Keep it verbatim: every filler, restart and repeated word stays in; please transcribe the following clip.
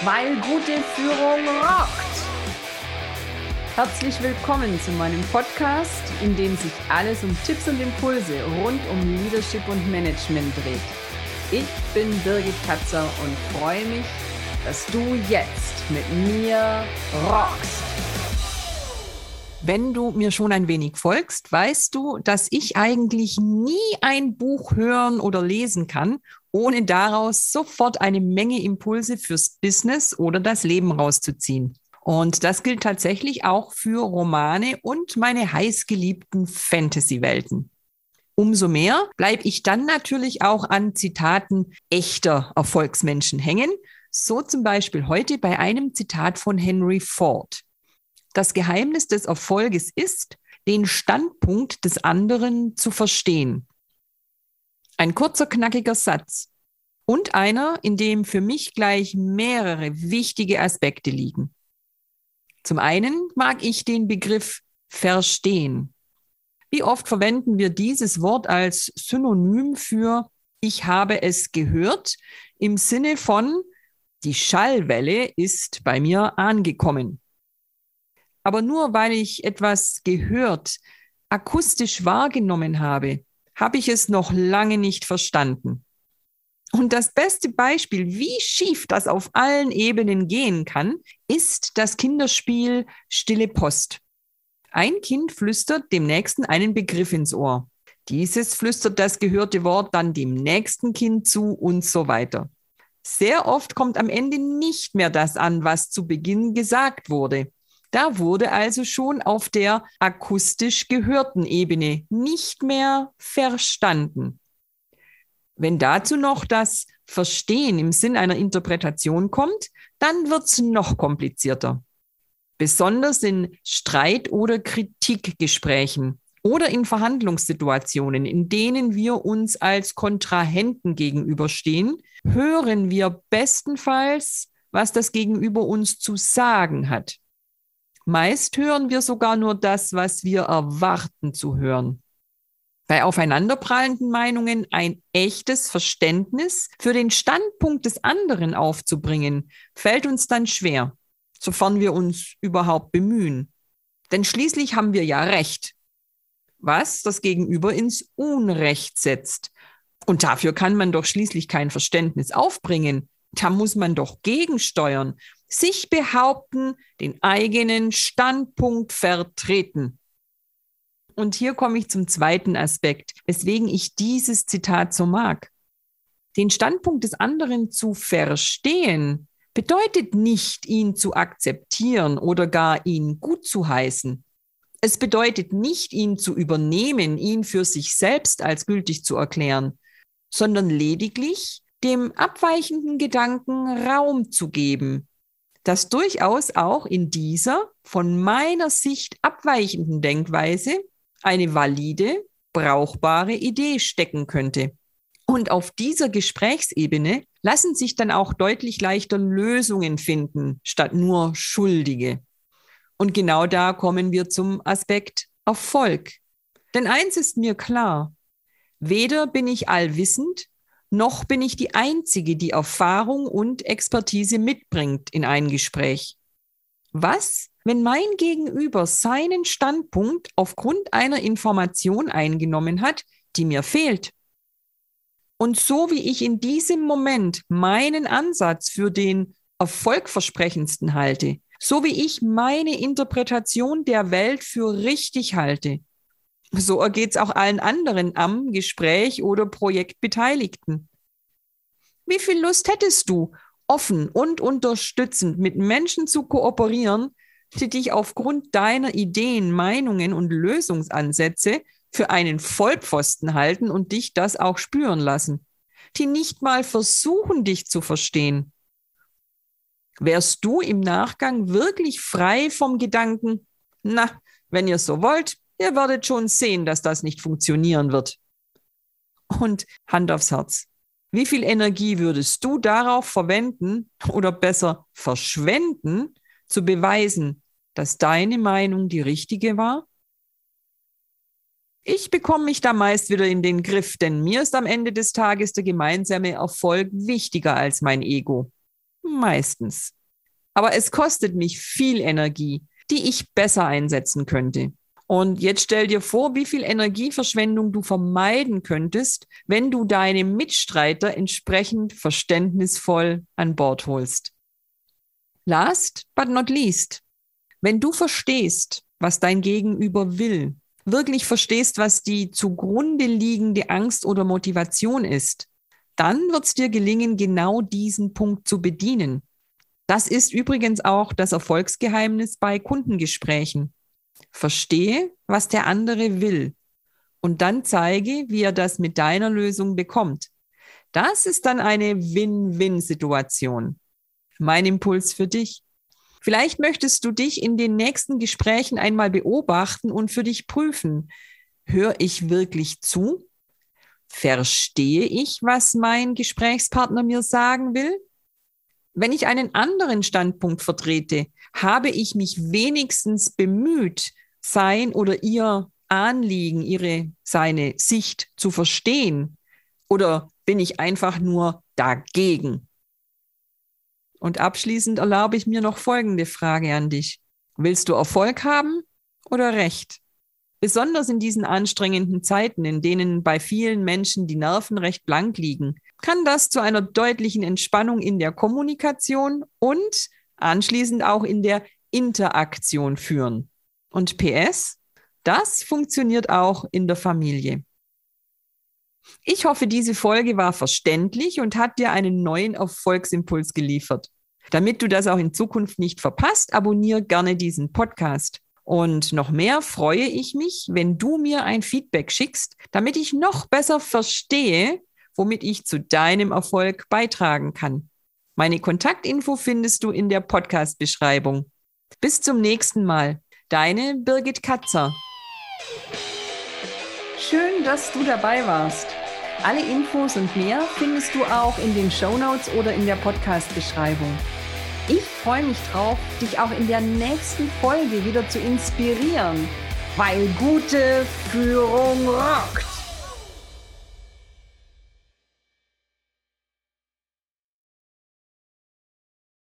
weil gute Führung rockt. Herzlich willkommen zu meinem Podcast, in dem sich alles um Tipps und Impulse rund um Leadership und Management dreht. Ich bin Birgit Katzer und freue mich, dass du jetzt mit mir rockst. Wenn du mir schon ein wenig folgst, weißt du, dass ich eigentlich nie ein Buch hören oder lesen kann, ohne daraus sofort eine Menge Impulse fürs Business oder das Leben rauszuziehen. Und das gilt tatsächlich auch für Romane und meine heißgeliebten Fantasy-Welten. Umso mehr bleibe ich dann natürlich auch an Zitaten echter Erfolgsmenschen hängen, so zum Beispiel heute bei einem Zitat von Henry Ford. Das Geheimnis des Erfolges ist, den Standpunkt des anderen zu verstehen. Ein kurzer, knackiger Satz und einer, in dem für mich gleich mehrere wichtige Aspekte liegen. Zum einen mag ich den Begriff verstehen. Wie oft verwenden wir dieses Wort als Synonym für ich habe es gehört, im Sinne von die Schallwelle ist bei mir angekommen. Aber nur weil ich etwas gehört, akustisch wahrgenommen habe, habe ich es noch lange nicht verstanden. Und das beste Beispiel, wie schief das auf allen Ebenen gehen kann, ist das Kinderspiel Stille Post. Ein Kind flüstert dem Nächsten einen Begriff ins Ohr. Dieses flüstert das gehörte Wort dann dem nächsten Kind zu und so weiter. Sehr oft kommt am Ende nicht mehr das an, was zu Beginn gesagt wurde. Da wurde also schon auf der akustisch gehörten Ebene nicht mehr verstanden. Wenn dazu noch das Verstehen im Sinn einer Interpretation kommt, dann wird es noch komplizierter. Besonders in Streit- oder Kritikgesprächen oder in Verhandlungssituationen, in denen wir uns als Kontrahenten gegenüberstehen, hören wir bestenfalls, was das Gegenüber uns zu sagen hat. Meist hören wir sogar nur das, was wir erwarten zu hören. Bei aufeinanderprallenden Meinungen ein echtes Verständnis für den Standpunkt des anderen aufzubringen, fällt uns dann schwer, sofern wir uns überhaupt bemühen. Denn schließlich haben wir ja Recht, was das Gegenüber ins Unrecht setzt. Und dafür kann man doch schließlich kein Verständnis aufbringen. Da muss man doch gegensteuern, sich behaupten, den eigenen Standpunkt vertreten. Und hier komme ich zum zweiten Aspekt, weswegen ich dieses Zitat so mag. Den Standpunkt des anderen zu verstehen, bedeutet nicht, ihn zu akzeptieren oder gar ihn gut zu heißen. Es bedeutet nicht, ihn zu übernehmen, ihn für sich selbst als gültig zu erklären, sondern lediglich dem abweichenden Gedanken Raum zu geben, dass durchaus auch in dieser von meiner Sicht abweichenden Denkweise eine valide, brauchbare Idee stecken könnte. Und auf dieser Gesprächsebene lassen sich dann auch deutlich leichter Lösungen finden, statt nur Schuldige. Und genau da kommen wir zum Aspekt Erfolg. Denn eins ist mir klar, weder bin ich allwissend, noch bin ich die Einzige, die Erfahrung und Expertise mitbringt in ein Gespräch. Was, wenn mein Gegenüber seinen Standpunkt aufgrund einer Information eingenommen hat, die mir fehlt? Und so wie ich in diesem Moment meinen Ansatz für den erfolgversprechendsten halte, so wie ich meine Interpretation der Welt für richtig halte, so ergeht es auch allen anderen am Gespräch oder Projekt Beteiligten. Wie viel Lust hättest du, offen und unterstützend mit Menschen zu kooperieren, die dich aufgrund deiner Ideen, Meinungen und Lösungsansätze für einen Vollpfosten halten und dich das auch spüren lassen, die nicht mal versuchen, dich zu verstehen? Wärst du im Nachgang wirklich frei vom Gedanken, na, wenn ihr so wollt, ihr werdet schon sehen, dass das nicht funktionieren wird? Und Hand aufs Herz, wie viel Energie würdest du darauf verwenden oder besser verschwenden, zu beweisen, dass deine Meinung die richtige war? Ich bekomme mich da meist wieder in den Griff, denn mir ist am Ende des Tages der gemeinsame Erfolg wichtiger als mein Ego. Meistens. aber es kostet mich viel Energie, die ich besser einsetzen könnte. Und jetzt stell dir vor, wie viel Energieverschwendung du vermeiden könntest, wenn du deine Mitstreiter entsprechend verständnisvoll an Bord holst. Last but not least, wenn du verstehst, was dein Gegenüber will, wirklich verstehst, was die zugrunde liegende Angst oder Motivation ist, dann wird es dir gelingen, genau diesen Punkt zu bedienen. Das ist übrigens auch das Erfolgsgeheimnis bei Kundengesprächen. Verstehe, was der andere will und dann zeige, wie er das mit deiner Lösung bekommt. Das ist dann eine Win-Win-Situation. Mein Impuls für dich. Vielleicht möchtest du dich in den nächsten Gesprächen einmal beobachten und für dich prüfen. Höre ich wirklich zu? Verstehe ich, was mein Gesprächspartner mir sagen will? Wenn ich einen anderen Standpunkt vertrete, habe ich mich wenigstens bemüht, sein oder ihr Anliegen, ihre, seine Sicht zu verstehen? Oder bin ich einfach nur dagegen? Und abschließend erlaube ich mir noch folgende Frage an dich. Willst du Erfolg haben oder Recht? Besonders in diesen anstrengenden Zeiten, in denen bei vielen Menschen die Nerven recht blank liegen, kann das zu einer deutlichen Entspannung in der Kommunikation und anschließend auch in der Interaktion führen. Und P S, das funktioniert auch in der Familie. Ich hoffe, diese Folge war verständlich und hat dir einen neuen Erfolgsimpuls geliefert. Damit du das auch in Zukunft nicht verpasst, abonniere gerne diesen Podcast. Und noch mehr freue ich mich, wenn du mir ein Feedback schickst, damit ich noch besser verstehe, womit ich zu deinem Erfolg beitragen kann. Meine Kontaktinfo findest du in der Podcast-Beschreibung. Bis zum nächsten Mal. Deine Birgit Katzer. Schön, dass du dabei warst. Alle Infos und mehr findest du auch in den Shownotes oder in der Podcast-Beschreibung. Ich freue mich drauf, dich auch in der nächsten Folge wieder zu inspirieren, weil gute Führung rockt.